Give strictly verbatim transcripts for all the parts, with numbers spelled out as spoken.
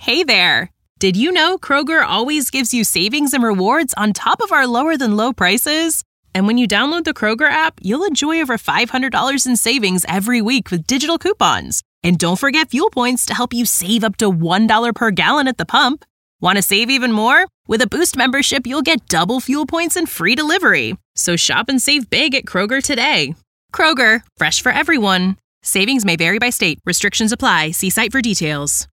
Hey there! Did you know Kroger always gives you savings and rewards on top of our lower-than-low prices? And when you download the Kroger app, you'll enjoy over five hundred dollars in savings every week with digital coupons. And don't forget fuel points to help you save up to one dollar per gallon at the pump. Want to save even more? With a Boost membership, you'll get double fuel points and free delivery. So shop and save big at Kroger today. Kroger, fresh for everyone. Savings may vary by state. Restrictions apply. See site for details.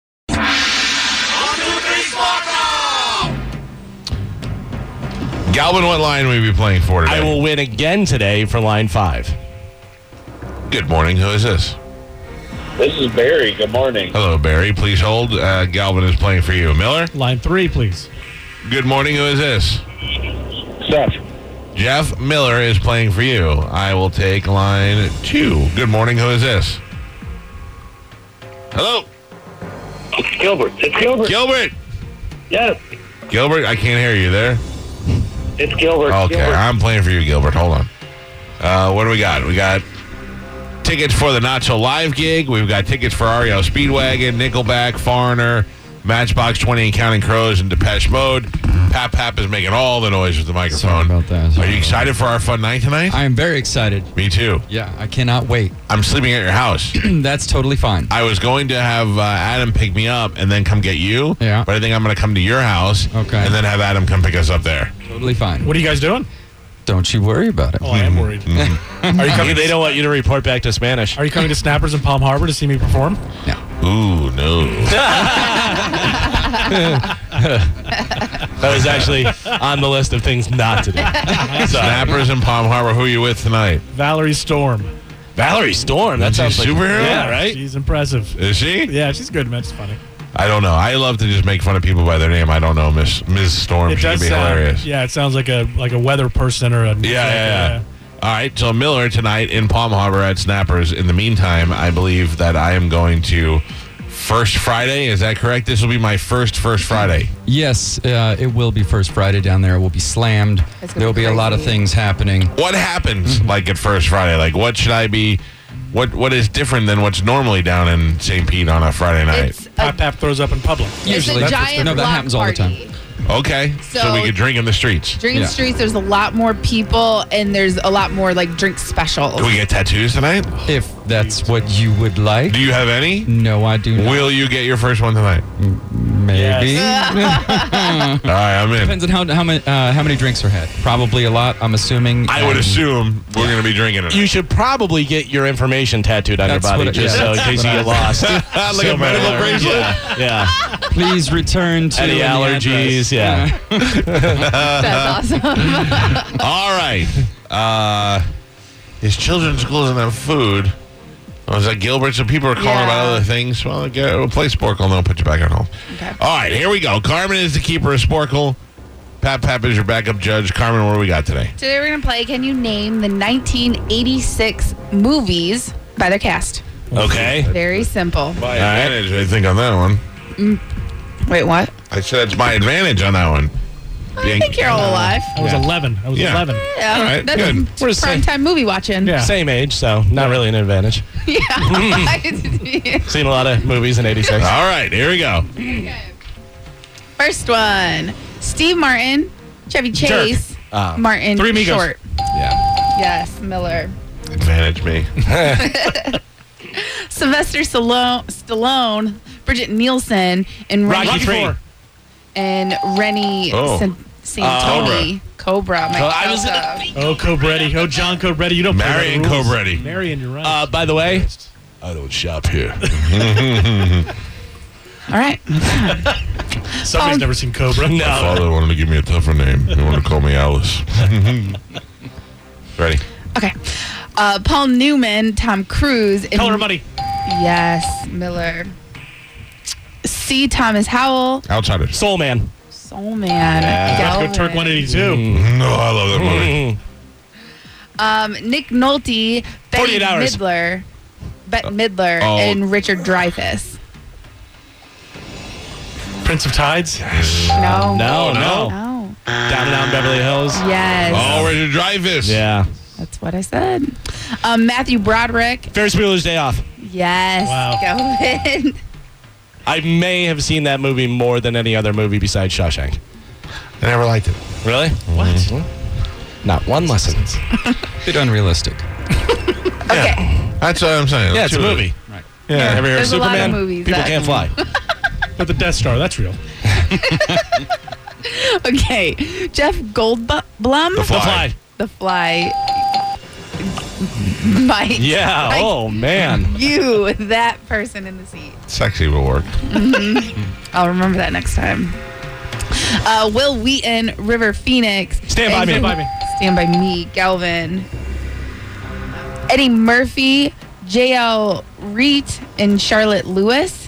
Galvin, what line will we be playing for today? I will win again today for line five. Good morning. Who is this? This is Barry. Good morning. Hello, Barry. Please hold. Uh, Galvin is playing for you. Miller? Line three, please. Good morning. Who is this? Seth. Jeff Miller is playing for you. I will take line two. Good morning. Who is this? Hello? It's Gilbert. It's Gilbert. Gilbert! Yes. Gilbert, I can't hear you there. It's Gilbert. Okay, Gilbert. I'm playing for you, Gilbert. Hold on. Uh, what do we got? We got tickets for the Not So Live gig. We've got tickets for R E O Speedwagon, Nickelback, Foreigner, Matchbox twenty and Counting Crows, and Depeche Mode. Pap Pap is making all the noise with the microphone. Sorry about that. Sorry Are you about excited for our fun night tonight? I am very excited. Me too. Yeah, I cannot wait. I'm sleeping at your house. That's totally fine. I was going to have uh, Adam pick me up and then come get you. Yeah. But I think I'm going to come to your house. Okay. And then have Adam come pick us up there. Totally fine. What are you guys doing? Don't you worry about it. Oh, I am worried. Mm-hmm. Are you coming? They don't want you to report back to Spanish. Are you coming to Snappers in Palm Harbor to see me perform? No. Ooh, no. That was actually on the list of things not to do. Snappers in Palm Harbor. Who are you with tonight? Valerie Storm. Valerie Storm. That Is she sounds like superhero? Yeah, right? She's impressive. Is she? Yeah, she's good, man. It's funny. I don't know. I love to just make fun of people by their name. I don't know, Miss Miz Storm. It She does could be sound, hilarious. Yeah, it sounds like a like a weather person or a Yeah, yeah, yeah. All right, so Miller tonight in Palm Harbor at Snappers. In the meantime, I believe that I am going to First Friday. Is that correct? This will be my first First Friday. Yes, uh, it will be First Friday down there. It will be slammed. It's gonna There will be be a lot of crazy. things happening. What happens like at First Friday? Like what should I be? What What is different than what's normally down in Saint Pete on a Friday night? It's a, Pap Pap throws up in public. Usually. it's a That's- giant no, that block happens all the time. party. Okay, so, So- we could drink in the streets. Drink in Yeah. the streets, there's a lot more people, and there's a lot more like drink specials. Can we get tattoos tonight? If that's what you would like. Do you have any? No, I do not. Will you get your first one tonight? Maybe. All right, I'm in. Depends on how how many uh, how many drinks are had. Probably a lot. I'm assuming. I would and- assume we're going to be drinking it. You should probably get your information tattooed on That's your body what it- just yeah, so in that's case you what get I- lost. like a Silver medical alert. bracelet? Yeah. yeah. Please return to Any the allergies? address. Yeah. That's awesome. All right. Uh, his children's school doesn't have food. Oh, is that Gilbert? So people are calling Yeah. about other things. Well, get, we'll play Sporkle and they'll put you back on hold. Okay. All right, here we go. Carmen is the keeper of Sporkle. Pap Pap is your backup judge. Carmen, what do we got today? Today we're going to play Can You Name the nineteen eighty-six Movies by their cast? Okay. Very simple. My advantage, I think, on that one. Wait, what? I said it's my advantage on that one. I think you're all alive. I was Yeah. eleven. I was Yeah. eleven. Yeah, All right, that's good. We're the prime same. time movie watching. Yeah. Same age, so not really an advantage. Yeah. Seen a lot of movies in eighty-six. All right, here we go. First one: Steve Martin, Chevy Chase, Oh. Martin Three Amigos. Short. Yeah. Yes, Miller. Advantage me. Sylvester Stallone, Stallone, Bridget Nielsen, and Rocky Rennie, Three. and Rennie Oh. San- Santoni. Cobra. My Oh, I was God. Oh, Cobretti. Oh, John Cobretti. You don't play by the Marion rules. Cobretti. Marion, you're right. Uh, by the way, I don't shop here. All right. Somebody's um, never seen Cobra. My father wanted to give me a tougher name. He wanted to call me Alice. Ready? Okay. Uh, Paul Newman, Tom Cruise. And Color Money. Yes, Miller. C. Thomas Howell, Outsiders. Soul Man. Soul Man. Let's go Galvin. Turk one eighty-two. Mm. No, I love that movie. Um, Nick Nolte, Bette forty-eight hours. Midler, Bette Midler, oh. and Richard Dreyfuss. Prince of Tides. No. No, no. No. Down and Out in Beverly Hills. Yes. Oh, Richard Dreyfuss. Yeah. That's what I said. Um, Matthew Broderick. Ferris Bueller's Day Off. Yes. Wow. Galvin. I may have seen that movie more than any other movie besides Shawshank. I never liked it. Really? What? Not one lesson. Bit unrealistic. Okay. That's what I'm saying. Yeah, it's a Two of movie. Right. Yeah. Ever heard of There's a lot of Superman? movies People that- can't fly. But the Death Star, that's real. Okay. Jeff Goldblum. The Fly. The Fly. The Fly. Mike. Yeah. Mike, Oh, man. You, that person in the seat. Sexy will work. I'll remember that next time. Uh, Will Wheaton, River Phoenix. Stand by and- me. Stand by me. Stand by me, Galvin. Eddie Murphy, J L Reet, and Charlotte Lewis.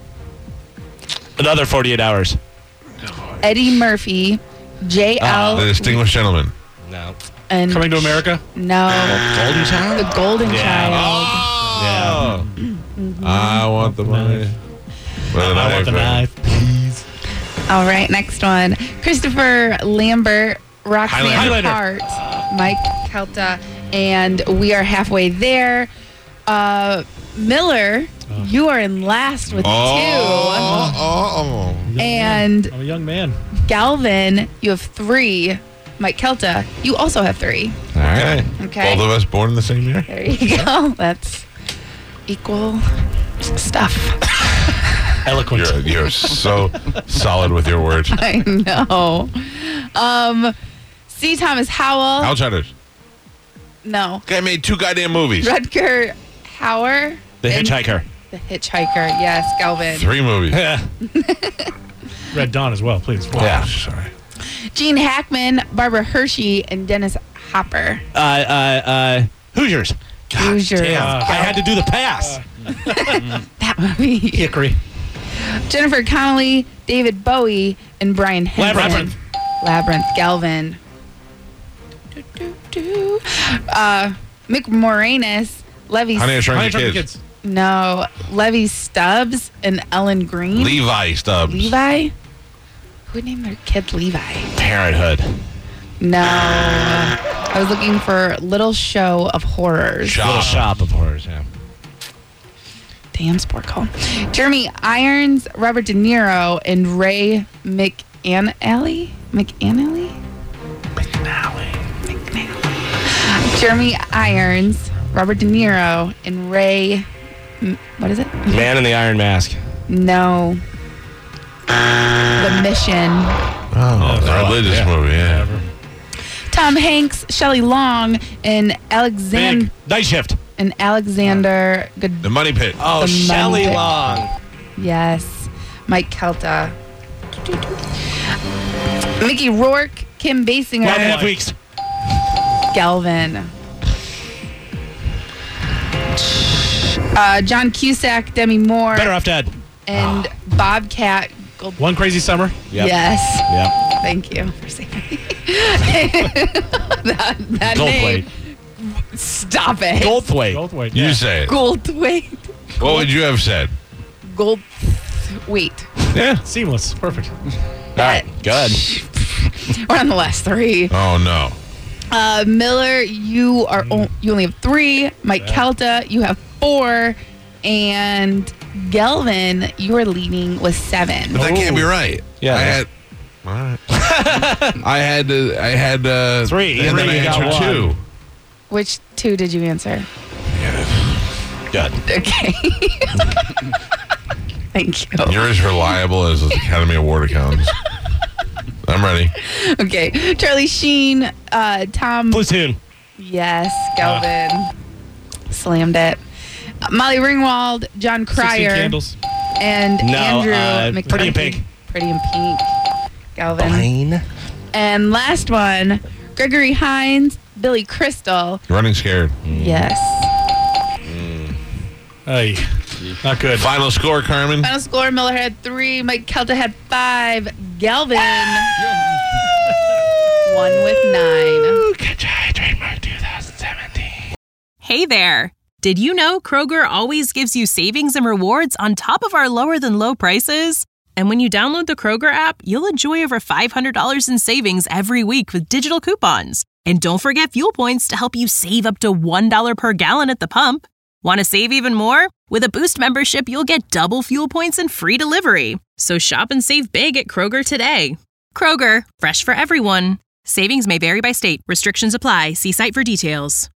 Another forty-eight hours. Eddie Murphy, J L The Distinguished Gentleman. No. and Coming to America? no, Golden Child? the Golden Yeah. Child. Oh. I want the money. With a I want the knife, please. All right, next one. Christopher Lambert, Roxanne Highlander. Hart, Mike Kelta, and we are halfway there. Uh, Miller, you are in last with Oh, oh, two. And I'm a young man. Galvin, you have three. Mike Kelta, you also have three. oh. All right. Okay. Both of us born in the same year? There you go. That's equal stuff. Eloquent. You're, you're so solid with your words. I know. Um, C. Thomas Howell. Outsiders. No. Guy made two goddamn movies. Rutger Hauer. The and- Hitchhiker. The Hitchhiker. Yes, Galvin. Three movies. Yeah. Red Dawn as well, please. Wow. Yeah. Sorry. Gene Hackman, Barbara Hershey, and Dennis Hopper. Uh, uh, uh, Hoosiers. Hoosiers. Damn. Uh, I had to do the pass. That movie. Hickory. Jennifer Connelly, David Bowie, and Brian Henson. Labyrinth. Labyrinth. Galvin. Do, do, do. Uh, Mick Moranis, Levy. Honey, I Shrunk Honey, the Shrunk the Kids. Kids. No, Levy Stubbs and Ellen Green. Levi Stubbs. Levi. Who named their kid Levi? Parenthood. No. I was looking for Little Show of Horrors. Shop. Little Shop of Horrors, yeah. Damn sport call. Jeremy Irons, Robert De Niro, and Ray McAnally. McAnally? McNally. McNally. Jeremy Irons, Robert De Niro, and Ray. M- What is it? Man in the Iron Mask. No. The Mission. Oh, the religious yeah. movie, yeah. Whatever. Tom Hanks, Shelley Long, and Alexander Big. Night Shift. and Alexander Good. The Money Pit. Oh, The Shelley Monday. Long. Yes. Mike Kelta. Mickey Rourke, Kim Basinger, One and a half weeks. Galvin. Uh, John Cusack, Demi Moore, Better Off Dead. and Bobcat Gold. One Crazy Summer. Yep. Yes. Yep. Thank you for saying that. that name. Goldthwait. Stop it. Goldthwait. Goldthwait. You Yeah. say it. Goldthwait. What would you have said? Gold. Wait. Yeah. Seamless. Perfect. All right. Good. We're on the last three. Oh, no. Uh, Miller, you are o- you only have three. Mike Kelta, you have four, and Galvin, you are leading with seven. But that can't be right. Yeah. I had. All right. I had. Uh, I had uh, Three. and then Three, I you got answered one. two. Which two did you answer? Good. Okay. Thank you. You're as reliable as the Academy Award accountants. I'm ready. Okay, Charlie Sheen, uh, Tom. Platoon. Yes, Galvin. Slammed it. Uh, Molly Ringwald, John Sixteen Cryer, Candles. and No, Andrew uh, McCarthy. Pretty in Pink. Pretty in Pink. Galvin. Fine. And last one, Gregory Hines, Billy Crystal. Running scared. Yes. Hey. Not good. Final score, Carmen. Final score, Miller had three, Mike Kelta had five, Galvin one with nine. Hey there! Did you know Kroger always gives you savings and rewards on top of our lower than low prices? And when you download the Kroger app, you'll enjoy over five hundred dollars in savings every week with digital coupons. And don't forget fuel points to help you save up to one dollar per gallon at the pump. Want to save even more? With a Boost membership, you'll get double fuel points and free delivery. So shop and save big at Kroger today. Kroger, fresh for everyone. Savings may vary by state. Restrictions apply. See site for details.